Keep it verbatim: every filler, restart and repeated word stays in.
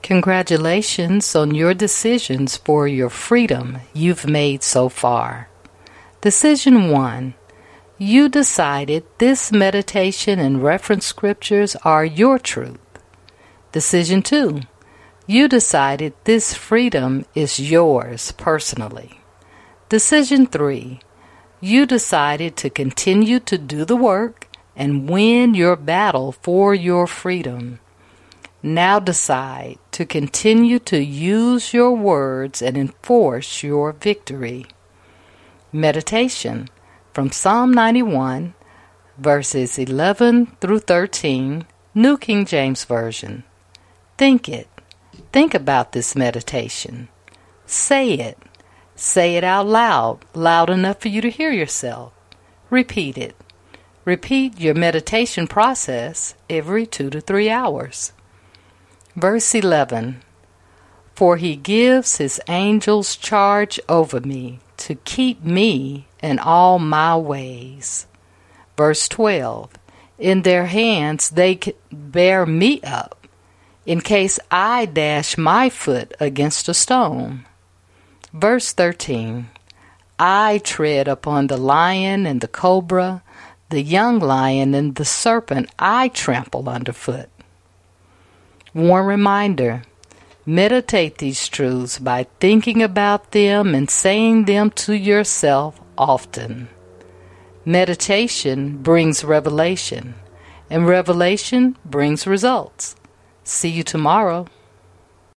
Congratulations on your decisions for your freedom you've made so far. Decision one. You decided this meditation and reference scriptures are your truth. Decision two. You decided this freedom is yours personally. Decision three. You decided to continue to do the work and win your battle for your freedom. Now decide to continue to use your words and enforce your victory. Meditation from Psalm ninety-one, verses eleven through thirteen, New King James Version. Think it. Think about this meditation. Say it. Say it out loud, loud enough for you to hear yourself. Repeat it. Repeat your meditation process every two to three hours. Verse eleven. For he gives his angels charge over me to keep me in all my ways. Verse twelve. In their hands they bear me up, in case I dash my foot against a stone. Verse thirteen. I tread upon the lion and the cobra, the young lion and the serpent I trample underfoot. One reminder. Meditate these truths by thinking about them and saying them to yourself often. Meditation brings revelation, and revelation brings results. See you tomorrow.